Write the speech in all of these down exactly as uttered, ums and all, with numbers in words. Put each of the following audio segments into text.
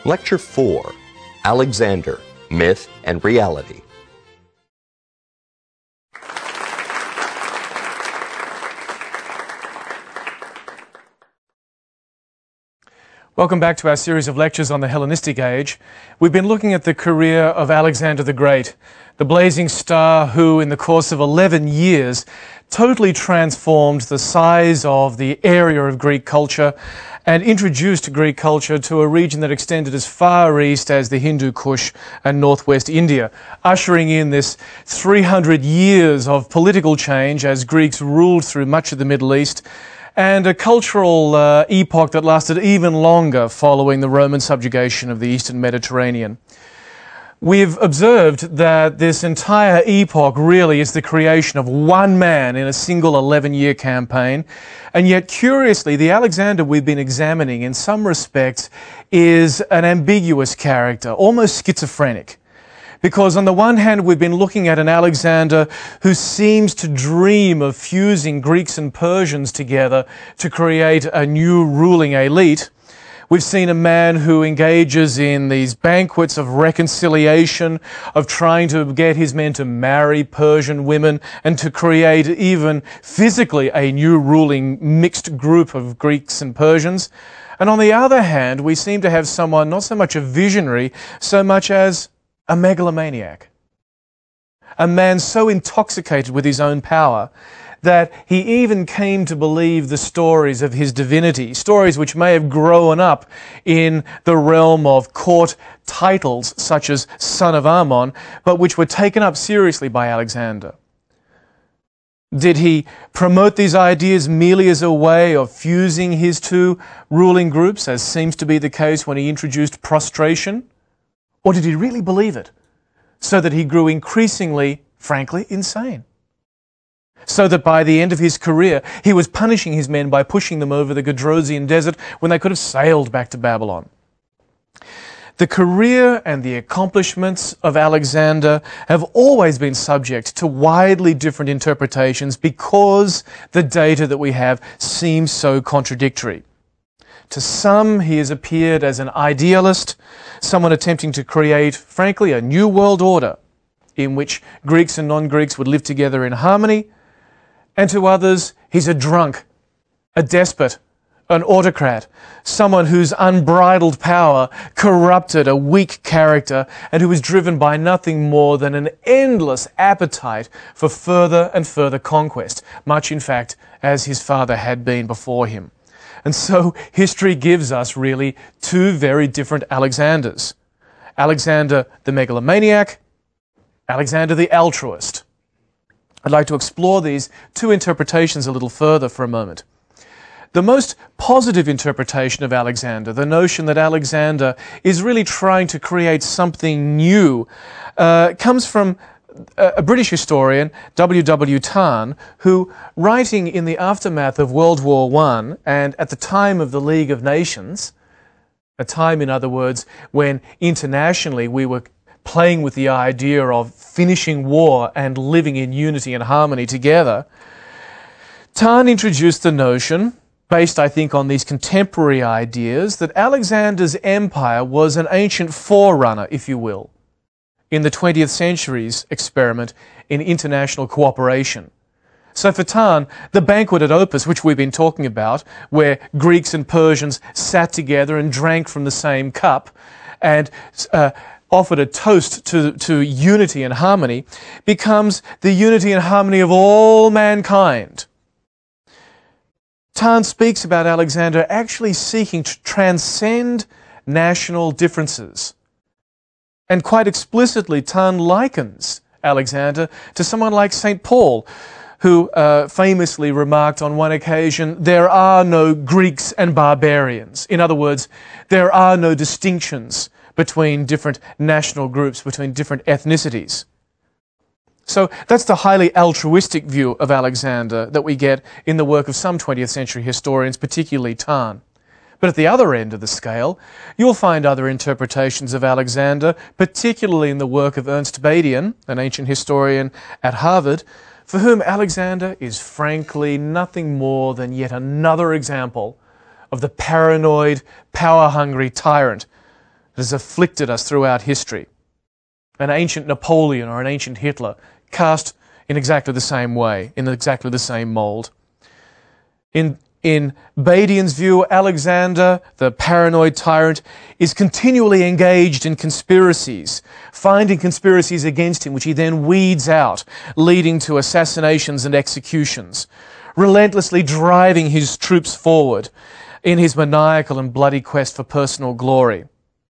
Lecture four, Alexander, Myth and Reality. Welcome back to our series of lectures on the Hellenistic Age. We've been looking at the career of Alexander the Great, the blazing star who, in the course of eleven years, totally transformed the size of the area of Greek culture and introduced Greek culture to a region that extended as far east as the Hindu Kush and northwest India, ushering in this three hundred years of political change as Greeks ruled through much of the Middle East, and a cultural uh, epoch that lasted even longer following the Roman subjugation of the Eastern Mediterranean. We've observed that this entire epoch really is the creation of one man in a single eleven-year campaign, and yet curiously the Alexander we've been examining in some respects is an ambiguous character, almost schizophrenic. Because on the one hand, we've been looking at an Alexander who seems to dream of fusing Greeks and Persians together to create a new ruling elite. We've seen a man who engages in these banquets of reconciliation, of trying to get his men to marry Persian women and to create even physically a new ruling mixed group of Greeks and Persians. And on the other hand, we seem to have someone not so much a visionary, so much as a megalomaniac. A man so intoxicated with his own power that he even came to believe the stories of his divinity, stories which may have grown up in the realm of court titles such as son of Ammon, but which were taken up seriously by Alexander. Did he promote these ideas merely as a way of fusing his two ruling groups, as seems to be the case when he introduced prostration? Or did he really believe it, so that he grew increasingly, frankly, insane? So that by the end of his career, he was punishing his men by pushing them over the Gedrosian desert when they could have sailed back to Babylon. The career and the accomplishments of Alexander have always been subject to widely different interpretations because the data that we have seems so contradictory. To some, he has appeared as an idealist, someone attempting to create, frankly, a new world order in which Greeks and non-Greeks would live together in harmony. And to others, he's a drunk, a despot, an autocrat, someone whose unbridled power corrupted a weak character and who was driven by nothing more than an endless appetite for further and further conquest, much, in fact, as his father had been before him. And so history gives us really two very different Alexanders. Alexander the megalomaniac, Alexander the altruist. I'd like to explore these two interpretations a little further for a moment. The most positive interpretation of Alexander, the notion that Alexander is really trying to create something new, uh, comes from a British historian, W W Tarn, who, writing in the aftermath of World War One and at the time of the League of Nations, a time, in other words, when internationally we were playing with the idea of finishing war and living in unity and harmony together, Tarn introduced the notion, based, I think, on these contemporary ideas, that Alexander's empire was an ancient forerunner, if you will, in the twentieth century's experiment in international cooperation. So for Tarn, the banquet at Opus, which we've been talking about, where Greeks and Persians sat together and drank from the same cup and uh, offered a toast to, to unity and harmony, becomes the unity and harmony of all mankind. Tarn speaks about Alexander actually seeking to transcend national differences. And quite explicitly, Tarn likens Alexander to someone like Saint Paul, who uh, famously remarked on one occasion, "There are no Greeks and barbarians." In other words, there are no distinctions between different national groups, between different ethnicities. So that's the highly altruistic view of Alexander that we get in the work of some twentieth century historians, particularly Tarn. But at the other end of the scale, you'll find other interpretations of Alexander, particularly in the work of Ernst Badian, an ancient historian at Harvard, for whom Alexander is frankly nothing more than yet another example of the paranoid, power-hungry tyrant that has afflicted us throughout history. An ancient Napoleon or an ancient Hitler, cast in exactly the same way, in exactly the same mould. In, in Badian's view, Alexander, the paranoid tyrant, is continually engaged in conspiracies, finding conspiracies against him, which he then weeds out, leading to assassinations and executions, relentlessly driving his troops forward in his maniacal and bloody quest for personal glory,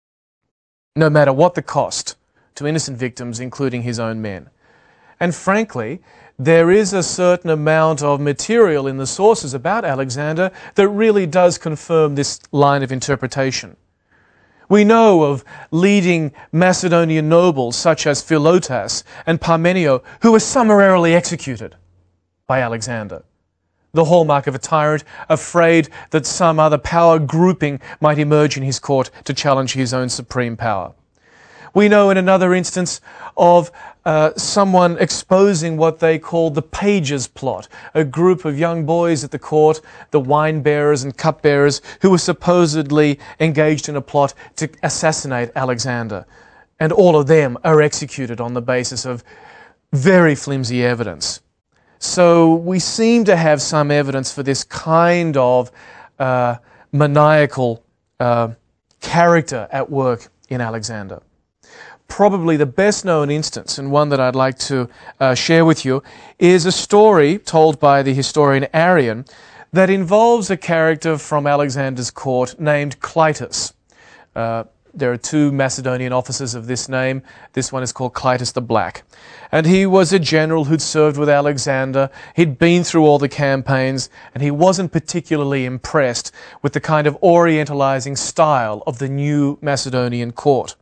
no matter what the cost to innocent victims, including his own men. And frankly, there is a certain amount of material in the sources about Alexander that really does confirm this line of interpretation. We know of leading Macedonian nobles such as Philotas and Parmenio who were summarily executed by Alexander, the hallmark of a tyrant afraid that some other power grouping might emerge in his court to challenge his own supreme power. We know in another instance of uh, someone exposing what they called the Pages Plot, a group of young boys at the court, the wine bearers and cupbearers, who were supposedly engaged in a plot to assassinate Alexander. And all of them are executed on the basis of very flimsy evidence. So we seem to have some evidence for this kind of uh, maniacal uh, character at work in Alexander. Probably the best known instance, and one that I'd like to uh, share with you, is a story told by the historian Arrian that involves a character from Alexander's court named Clytus. Uh, there are two Macedonian officers of this name. This one is called Clytus the Black. And he was a general who'd served with Alexander. He'd been through all the campaigns, and he wasn't particularly impressed with the kind of orientalizing style of the new Macedonian court.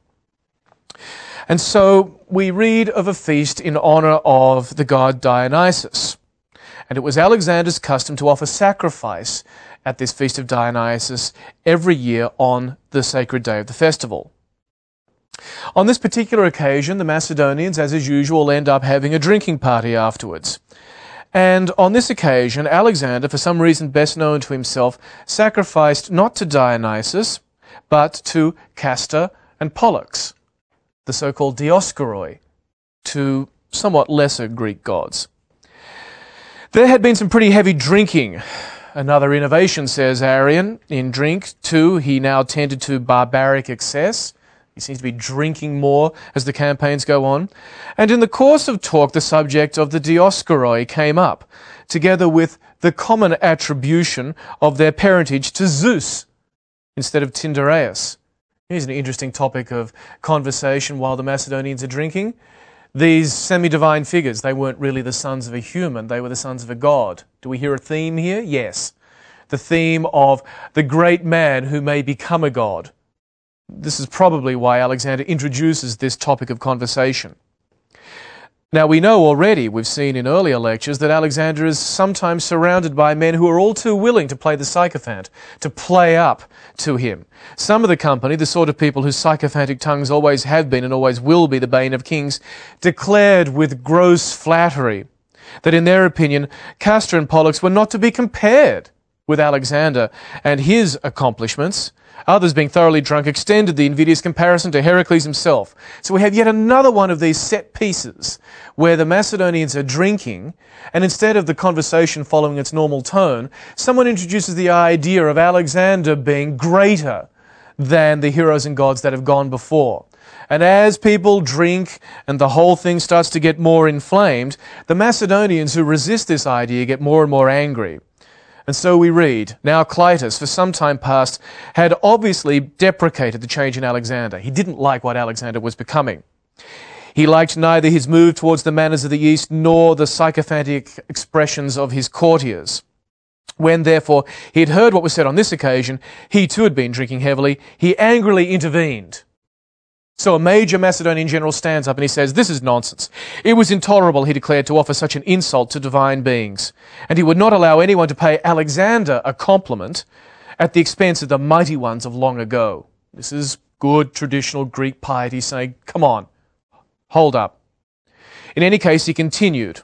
And so we read of a feast in honor of the god Dionysus. And it was Alexander's custom to offer sacrifice at this feast of Dionysus every year on the sacred day of the festival. On this particular occasion, the Macedonians, as is usual, end up having a drinking party afterwards. And on this occasion, Alexander, for some reason best known to himself, sacrificed not to Dionysus, but to Castor and Pollux, the so-called Dioscoroi, to somewhat lesser Greek gods. There had been some pretty heavy drinking. Another innovation, says Arrian, in drink. Too, he now tended to barbaric excess. He seems to be drinking more as the campaigns go on. And in the course of talk, the subject of the Dioscoroi came up, together with the common attribution of their parentage to Zeus instead of Tyndareus. Here's an interesting topic of conversation while the Macedonians are drinking. These semi-divine figures, they weren't really the sons of a human, they were the sons of a god. Do we hear a theme here? Yes. The theme of the great man who may become a god. This is probably why Alexander introduces this topic of conversation. Now we know already, we've seen in earlier lectures, that Alexander is sometimes surrounded by men who are all too willing to play the sycophant, to play up to him. Some of the company, the sort of people whose sycophantic tongues always have been and always will be the bane of kings, declared with gross flattery that in their opinion Castor and Pollux were not to be compared with Alexander and his accomplishments. Others, being thoroughly drunk, extended the invidious comparison to Heracles himself. So we have yet another one of these set pieces where the Macedonians are drinking, and instead of the conversation following its normal tone, someone introduces the idea of Alexander being greater than the heroes and gods that have gone before. And as people drink and the whole thing starts to get more inflamed, the Macedonians who resist this idea get more and more angry. And so we read, now Clytus, for some time past, had obviously deprecated the change in Alexander. He didn't like what Alexander was becoming. He liked neither his move towards the manners of the East nor the sycophantic expressions of his courtiers. When, therefore, he had heard what was said on this occasion, he too had been drinking heavily, he angrily intervened. So a major Macedonian general stands up and he says, this is nonsense. It was intolerable, he declared, to offer such an insult to divine beings. And he would not allow anyone to pay Alexander a compliment at the expense of the mighty ones of long ago. This is good traditional Greek piety saying, come on, hold up. In any case, he continued.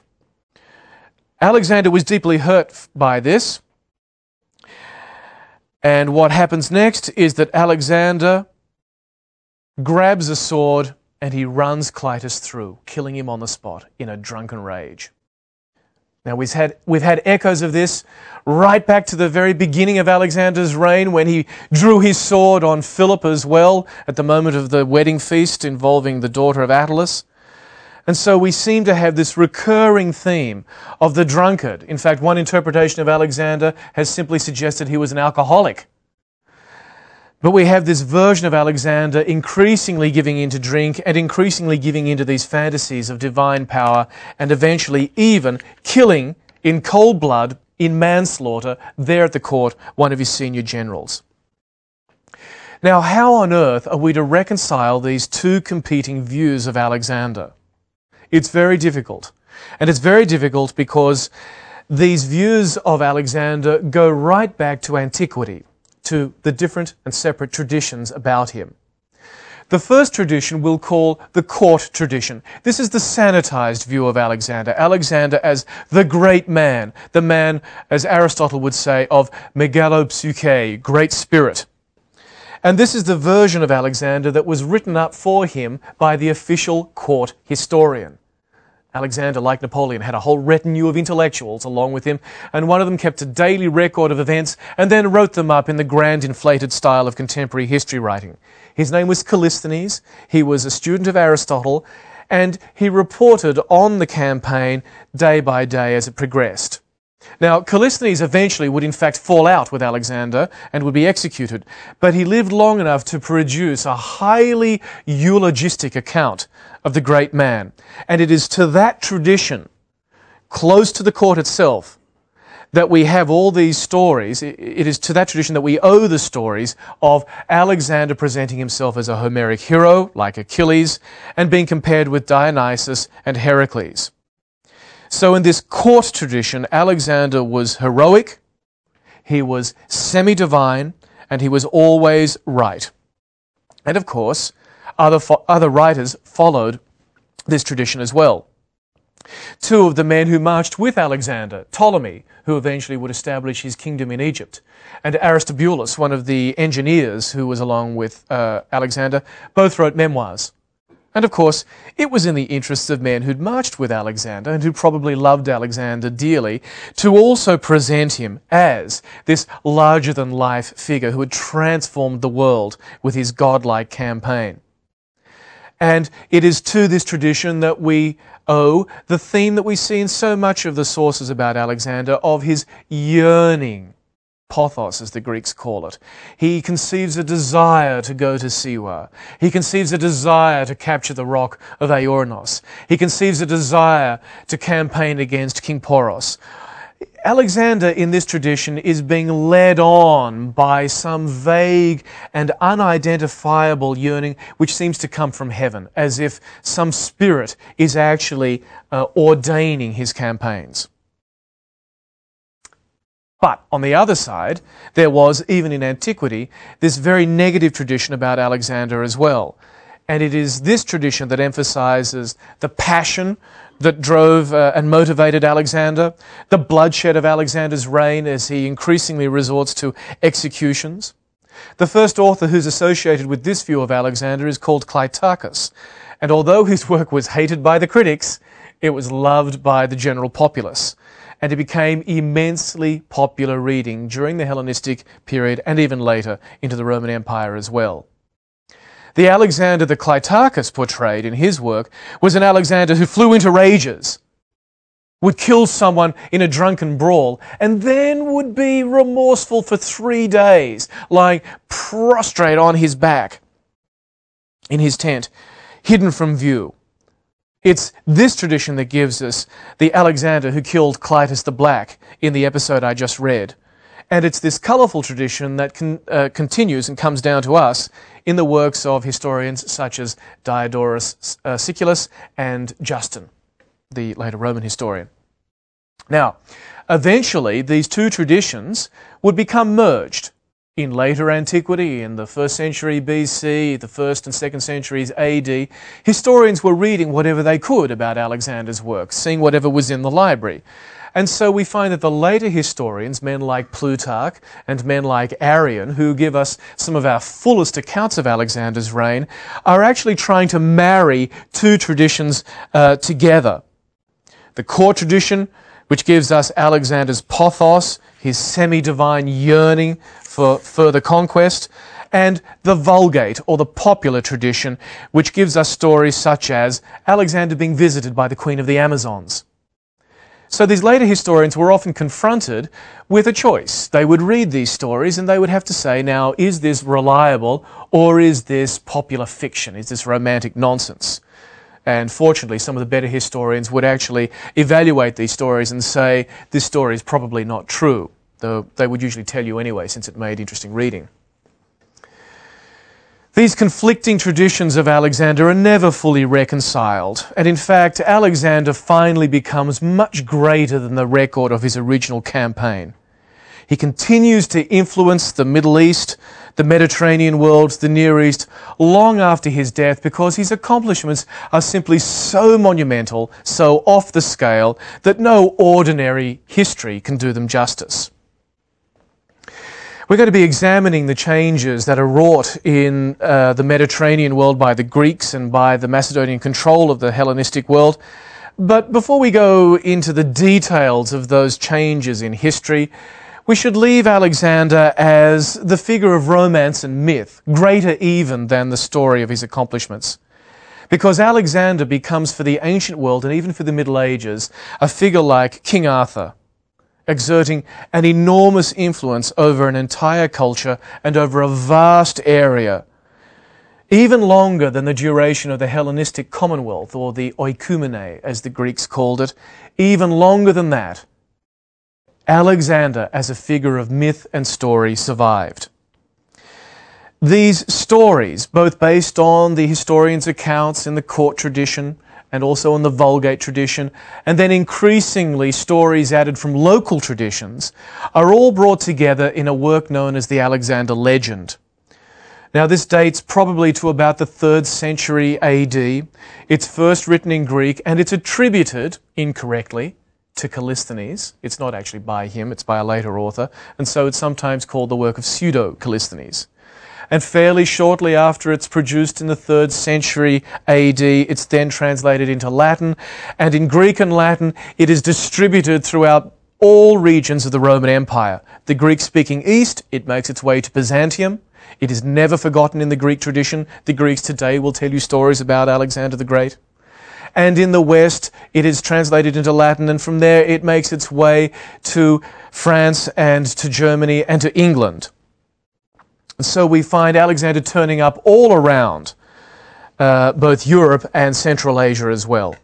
Alexander was deeply hurt by this. And what happens next is that Alexander grabs a sword, and he runs Clytus through, killing him on the spot in a drunken rage. Now, we've had, we've had echoes of this right back to the very beginning of Alexander's reign, when he drew his sword on Philip as well at the moment of the wedding feast involving the daughter of Attalus. And so we seem to have this recurring theme of the drunkard. In fact, one interpretation of Alexander has simply suggested he was an alcoholic. But we have this version of Alexander increasingly giving in to drink and increasingly giving into these fantasies of divine power, and eventually even killing in cold blood, in manslaughter, there at the court, one of his senior generals. Now, how on earth are we to reconcile these two competing views of Alexander? It's very difficult. And it's very difficult because these views of Alexander go right back to antiquity, to the different and separate traditions about him. The first tradition we'll call the court tradition. This is the sanitized view of Alexander. Alexander as the great man, the man, as Aristotle would say, of megalopsyche, great spirit. And this is the version of Alexander that was written up for him by the official court historian. Alexander, like Napoleon, had a whole retinue of intellectuals along with him, and one of them kept a daily record of events and then wrote them up in the grand inflated style of contemporary history writing. His name was Callisthenes. He was a student of Aristotle, and he reported on the campaign day by day as it progressed. Now, Callisthenes eventually would in fact fall out with Alexander and would be executed, but he lived long enough to produce a highly eulogistic account of the great man. And it is to that tradition, close to the court itself, that we have all these stories. It is to that tradition that we owe the stories of Alexander presenting himself as a Homeric hero, like Achilles, and being compared with Dionysus and Heracles. So in this court tradition, Alexander was heroic, he was semi-divine, and he was always right. And of course, other, fo- other writers followed this tradition as well. Two of the men who marched with Alexander, Ptolemy, who eventually would establish his kingdom in Egypt, and Aristobulus, one of the engineers who was along with uh, Alexander, both wrote memoirs. And of course, it was in the interests of men who'd marched with Alexander and who probably loved Alexander dearly to also present him as this larger-than-life figure who had transformed the world with his godlike campaign. And it is to this tradition that we owe the theme that we see in so much of the sources about Alexander of his yearning, pothos, as the Greeks call it. He conceives a desire to go to Siwa. He conceives a desire to capture the rock of Aornos. He conceives a desire to campaign against King Poros. Alexander, in this tradition, is being led on by some vague and unidentifiable yearning which seems to come from heaven, as if some spirit is actually uh, ordaining his campaigns. But on the other side, there was, even in antiquity, this very negative tradition about Alexander as well. And it is this tradition that emphasizes the passion that drove uh, and motivated Alexander, the bloodshed of Alexander's reign as he increasingly resorts to executions. The first author who's associated with this view of Alexander is called Clytarchus, and although his work was hated by the critics, it was loved by the general populace, and it became immensely popular reading during the Hellenistic period and even later into the Roman Empire as well. The Alexander that Clytarchus portrayed in his work was an Alexander who flew into rages, would kill someone in a drunken brawl, and then would be remorseful for three days, lying prostrate on his back in his tent, hidden from view. It's this tradition that gives us the Alexander who killed Clytus the Black in the episode I just read. And it's this colourful tradition that con, uh, continues and comes down to us in the works of historians such as Diodorus uh, Siculus and Justin, the later Roman historian. Now, eventually these two traditions would become merged. In later antiquity, in the first century B C, the first and second centuries A D, historians were reading whatever they could about Alexander's work, seeing whatever was in the library. And so we find that the later historians, men like Plutarch and men like Arrian, who give us some of our fullest accounts of Alexander's reign, are actually trying to marry two traditions uh, together. The core tradition, which gives us Alexander's pothos, his semi-divine yearning for further conquest, and the Vulgate, or the popular tradition, which gives us stories such as Alexander being visited by the Queen of the Amazons. So these later historians were often confronted with a choice. They would read these stories and they would have to say, now, is this reliable or is this popular fiction? Is this romantic nonsense? And fortunately, some of the better historians would actually evaluate these stories and say, this story is probably not true, though they would usually tell you anyway, since it made interesting reading. These conflicting traditions of Alexander are never fully reconciled, and in fact, Alexander finally becomes much greater than the record of his original campaign. He continues to influence the Middle East, the Mediterranean world, the Near East, long after his death, because his accomplishments are simply so monumental, so off the scale, that no ordinary history can do them justice. We're going to be examining the changes that are wrought in uh, the Mediterranean world by the Greeks and by the Macedonian control of the Hellenistic world. But before we go into the details of those changes in history, we should leave Alexander as the figure of romance and myth, greater even than the story of his accomplishments. Because Alexander becomes for the ancient world and even for the Middle Ages a figure like King Arthur, exerting an enormous influence over an entire culture and over a vast area, even longer than the duration of the Hellenistic Commonwealth, or the oikumene, as the Greeks called it, even longer than that. Alexander, as a figure of myth and story, survived. These stories, both based on the historians' accounts in the court tradition and also in the Vulgate tradition, and then increasingly stories added from local traditions, are all brought together in a work known as the Alexander Legend. Now, this dates probably to about the third century A D. It's first written in Greek, and it's attributed, incorrectly, to Callisthenes. It's not actually by him, it's by a later author, and so it's sometimes called the work of Pseudo-Callisthenes. And fairly shortly after it's produced in the third century A D, it's then translated into Latin, and in Greek and Latin it is distributed throughout all regions of the Roman Empire. The Greek-speaking East, it makes its way to Byzantium. It is never forgotten in the Greek tradition. The Greeks today will tell you stories about Alexander the Great. And in the West, it is translated into Latin, and from there it makes its way to France and to Germany and to England. And so we find Alexander turning up all around uh, both Europe and Central Asia as well.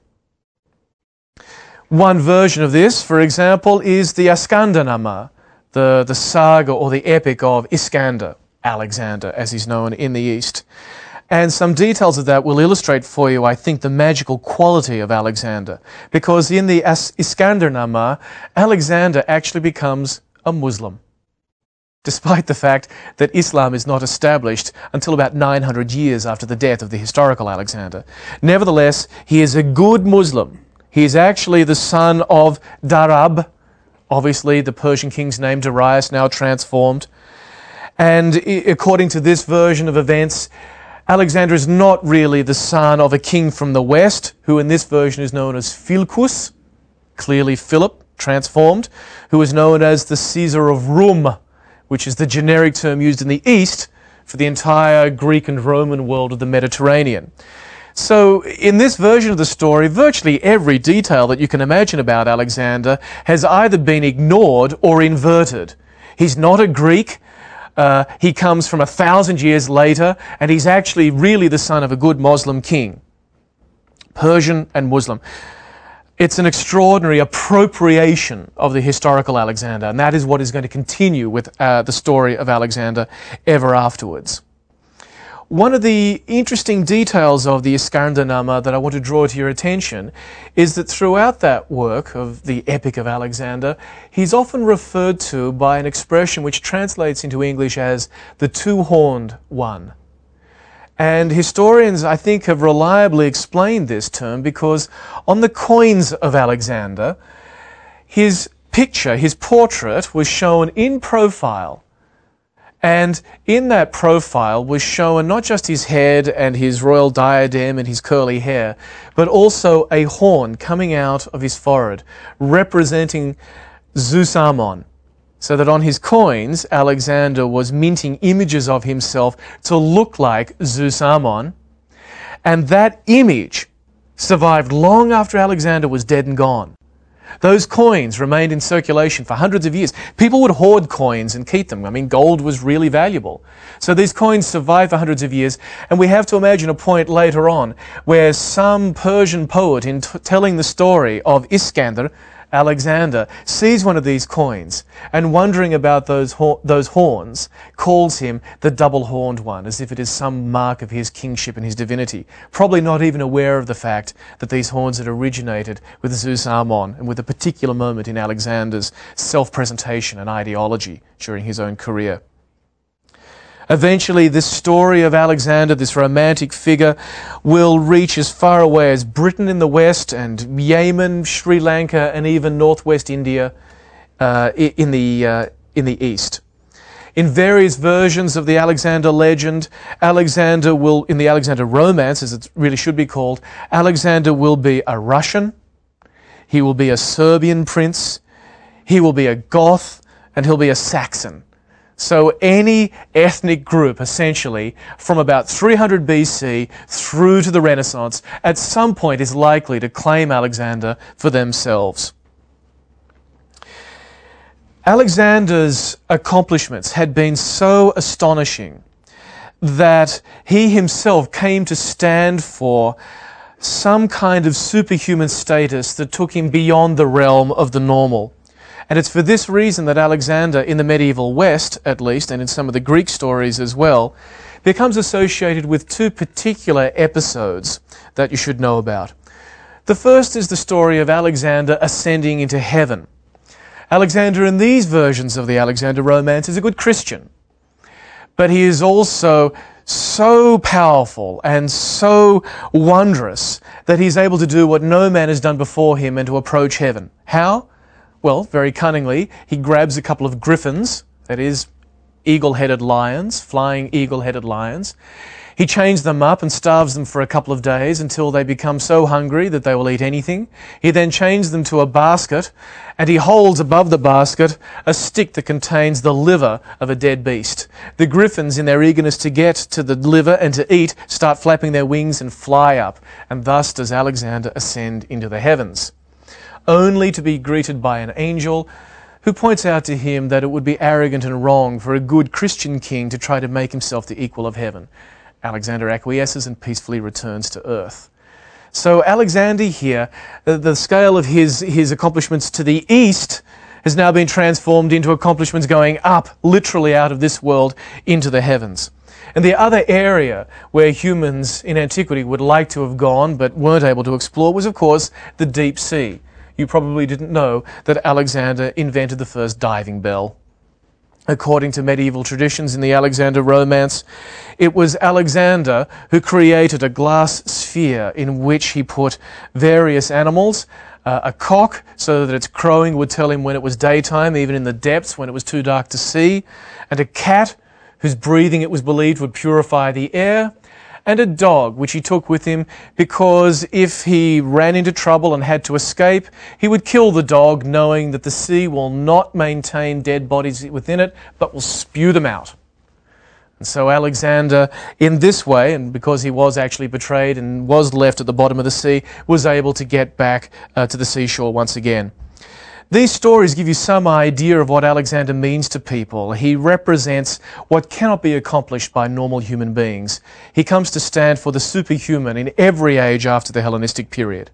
One version of this, for example, is the Askandanama, the, the saga or the epic of Iskander, Alexander, as he's known in the East. And some details of that will illustrate for you, I think, the magical quality of Alexander. Because in the Iskandernama, Alexander actually becomes a Muslim, despite the fact that Islam is not established until about nine hundred years after the death of the historical Alexander. Nevertheless, he is a good Muslim. He is actually the son of Darab, obviously the Persian king's name, Darius, now transformed. And according to this version of events, Alexander is not really the son of a king from the west, who in this version is known as Philcus, clearly Philip, transformed, who is known as the Caesar of Rum, which is the generic term used in the East for the entire Greek and Roman world of the Mediterranean. So in this version of the story, virtually every detail that you can imagine about Alexander has either been ignored or inverted. He's not a Greek. Uh, he comes from a thousand years later, and he's actually really the son of a good Muslim king. Persian and Muslim. It's an extraordinary appropriation of the historical Alexander, and that is what is going to continue with uh, the story of Alexander ever afterwards. One of the interesting details of the Iskandernama that I want to draw to your attention is that throughout that work of the Epic of Alexander, he's often referred to by an expression which translates into English as the two-horned one. And historians, I think, have reliably explained this term because on the coins of Alexander, his picture, his portrait, was shown in profile. And in that profile was shown not just his head and his royal diadem and his curly hair, but also a horn coming out of his forehead, representing Zeus Ammon. So that on his coins, Alexander was minting images of himself to look like Zeus Ammon. And that image survived long after Alexander was dead and gone. Those coins remained in circulation for hundreds of years. People would hoard coins and keep them. I mean, gold was really valuable. So these coins survived for hundreds of years, and we have to imagine a point later on where some Persian poet, in t- telling the story of Iskander, Alexander, sees one of these coins and, wondering about those hor- those horns, calls him the double-horned one, as if it is some mark of his kingship and his divinity, probably not even aware of the fact that these horns had originated with Zeus Ammon and with a particular moment in Alexander's self-presentation and ideology during his own career. Eventually, this story of Alexander, this romantic figure, will reach as far away as Britain in the west and Yemen, Sri Lanka, and even northwest India uh, in the uh, in the east. In various versions of the Alexander legend, Alexander will, in the Alexander romance, as it really should be called, Alexander will be a Russian, he will be a Serbian prince, he will be a Goth, and he'll be a Saxon. So any ethnic group, essentially, from about three hundred B C through to the Renaissance, at some point is likely to claim Alexander for themselves. Alexander's accomplishments had been so astonishing that he himself came to stand for some kind of superhuman status that took him beyond the realm of the normal. And it's for this reason that Alexander, in the medieval West at least, and in some of the Greek stories as well, becomes associated with two particular episodes that you should know about. The first is the story of Alexander ascending into heaven. Alexander, in these versions of the Alexander romance, is a good Christian. But he is also so powerful and so wondrous that he's able to do what no man has done before him and to approach heaven. How? Well, very cunningly, he grabs a couple of griffins, that is, eagle-headed lions, flying eagle-headed lions. He chains them up and starves them for a couple of days until they become so hungry that they will eat anything. He then chains them to a basket, and he holds above the basket a stick that contains the liver of a dead beast. The griffins, in their eagerness to get to the liver and to eat, start flapping their wings and fly up, and thus does Alexander ascend into the heavens, only to be greeted by an angel who points out to him that it would be arrogant and wrong for a good Christian king to try to make himself the equal of heaven. Alexander acquiesces and peacefully returns to earth. So Alexander here, the, the scale of his, his accomplishments to the east has now been transformed into accomplishments going up, literally out of this world, into the heavens. And the other area where humans in antiquity would like to have gone but weren't able to explore was, of course, the deep sea. You probably didn't know that Alexander invented the first diving bell. According to medieval traditions in the Alexander romance, it was Alexander who created a glass sphere in which he put various animals, uh, a cock so that its crowing would tell him when it was daytime, even in the depths when it was too dark to see, and a cat whose breathing it was believed would purify the air, and a dog, which he took with him because if he ran into trouble and had to escape, he would kill the dog, knowing that the sea will not maintain dead bodies within it, but will spew them out. And so Alexander, in this way, and because he was actually betrayed and was left at the bottom of the sea, was able to get back uh, to the seashore once again. These stories give you some idea of what Alexander means to people. He represents what cannot be accomplished by normal human beings. He comes to stand for the superhuman in every age after the Hellenistic period.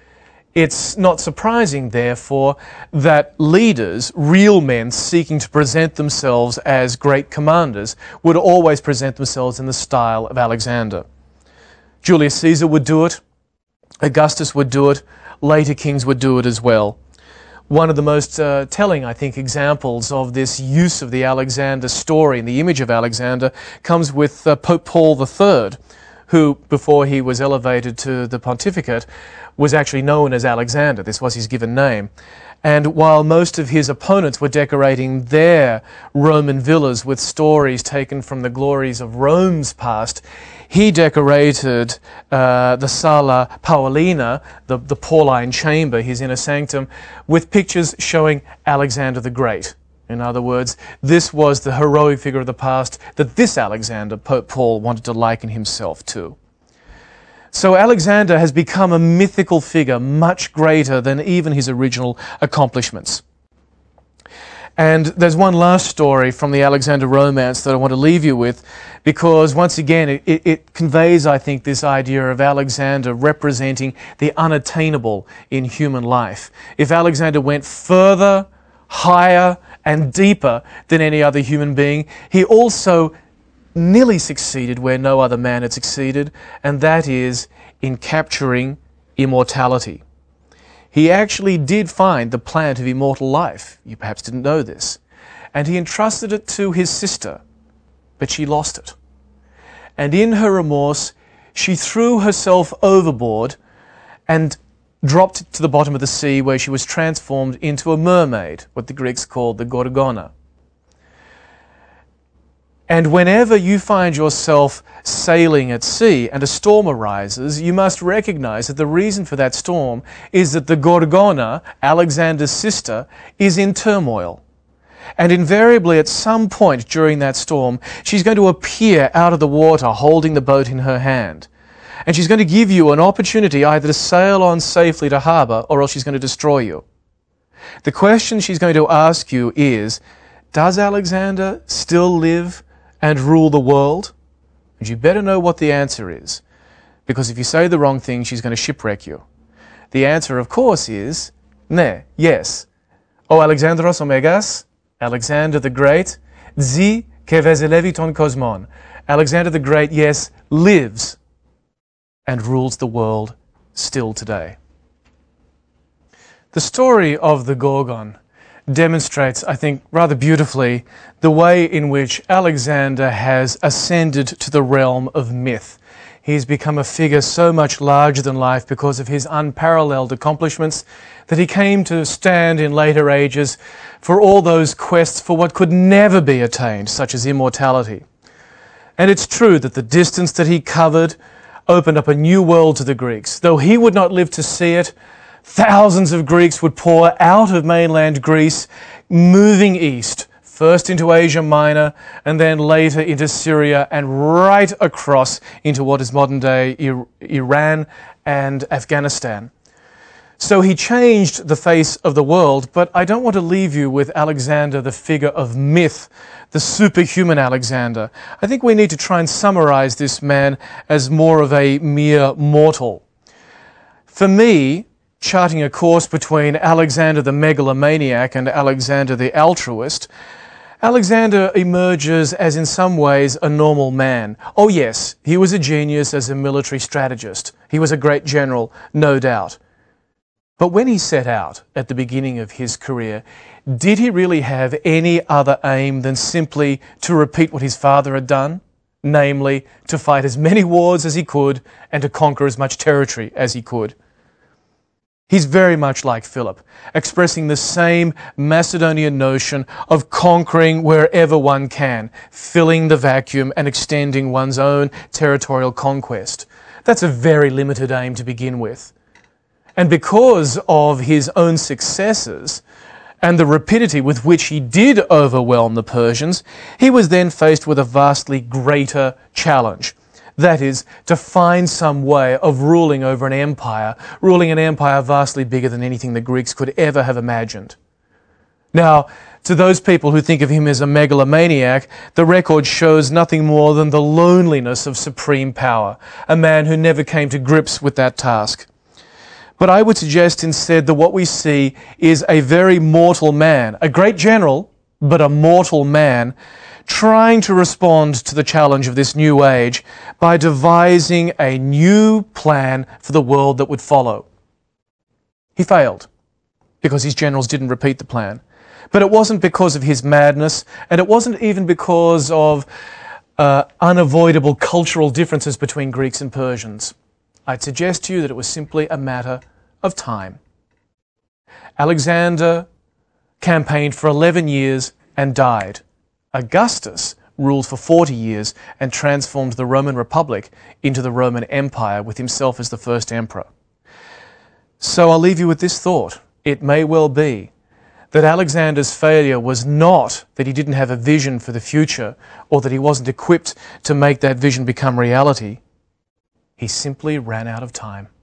It's not surprising, therefore, that leaders, real men seeking to present themselves as great commanders, would always present themselves in the style of Alexander. Julius Caesar would do it, Augustus would do it, later kings would do it as well. One of the most uh, telling, I think, examples of this use of the Alexander story and the image of Alexander comes with uh, Pope Paul the Third, who, before he was elevated to the pontificate, was actually known as Alexander. This was his given name. And while most of his opponents were decorating their Roman villas with stories taken from the glories of Rome's past, he decorated uh, the Sala Paulina, the, the Pauline chamber, his inner sanctum, with pictures showing Alexander the Great. In other words, this was the heroic figure of the past that this Alexander, Pope Paul, wanted to liken himself to. So Alexander has become a mythical figure much greater than even his original accomplishments. And there's one last story from the Alexander romance that I want to leave you with, because once again it, it conveys, I think, this idea of Alexander representing the unattainable in human life. If Alexander went further, higher and deeper than any other human being, he also nearly succeeded where no other man had succeeded, and that is in capturing immortality. He actually did find the plant of immortal life. You perhaps didn't know this. And he entrusted it to his sister, but she lost it. And in her remorse, she threw herself overboard and dropped to the bottom of the sea, where she was transformed into a mermaid, what the Greeks called the Gorgona. And whenever you find yourself sailing at sea and a storm arises, you must recognize that the reason for that storm is that the Gorgona, Alexander's sister, is in turmoil. And invariably at some point during that storm, she's going to appear out of the water holding the boat in her hand. And she's going to give you an opportunity either to sail on safely to harbour, or else she's going to destroy you. The question she's going to ask you is, does Alexander still live and rule the world? And you better know what the answer is, because if you say the wrong thing, she's going to shipwreck you. The answer, of course, is ne, yes. O Alexandros Omegas, Alexander the Great, zi ke vezelevi ton kosmon. Alexander the Great, yes, lives and rules the world still today. The story of the Gorgon demonstrates, I think, rather beautifully the way in which Alexander has ascended to the realm of myth. He's become a figure so much larger than life because of his unparalleled accomplishments that he came to stand in later ages for all those quests for what could never be attained, such as immortality. And it's true that the distance that he covered opened up a new world to the Greeks. Though he would not live to see it, thousands of Greeks would pour out of mainland Greece, moving east, first into Asia Minor, and then later into Syria, and right across into what is modern-day Iran and Afghanistan. So he changed the face of the world, but I don't want to leave you with Alexander, the figure of myth, the superhuman Alexander. I think we need to try and summarize this man as more of a mere mortal. For me, charting a course between Alexander the megalomaniac and Alexander the altruist, Alexander emerges as in some ways a normal man. Oh yes, he was a genius as a military strategist. He was a great general, no doubt. But when he set out at the beginning of his career, did he really have any other aim than simply to repeat what his father had done? Namely, to fight as many wars as he could and to conquer as much territory as he could. He's very much like Philip, expressing the same Macedonian notion of conquering wherever one can, filling the vacuum and extending one's own territorial conquest. That's a very limited aim to begin with. And because of his own successes and the rapidity with which he did overwhelm the Persians, he was then faced with a vastly greater challenge. That is, to find some way of ruling over an empire, ruling an empire vastly bigger than anything the Greeks could ever have imagined. Now, to those people who think of him as a megalomaniac, the record shows nothing more than the loneliness of supreme power, a man who never came to grips with that task. But I would suggest instead that what we see is a very mortal man, a great general, but a mortal man, trying to respond to the challenge of this new age by devising a new plan for the world that would follow. He failed because his generals didn't repeat the plan. But it wasn't because of his madness, and it wasn't even because of uh, unavoidable cultural differences between Greeks and Persians. I'd suggest to you that it was simply a matter of time. Alexander campaigned for eleven years and died. Augustus ruled for forty years and transformed the Roman Republic into the Roman Empire, with himself as the first emperor. So I'll leave you with this thought. It may well be that Alexander's failure was not that he didn't have a vision for the future or that he wasn't equipped to make that vision become reality. He simply ran out of time.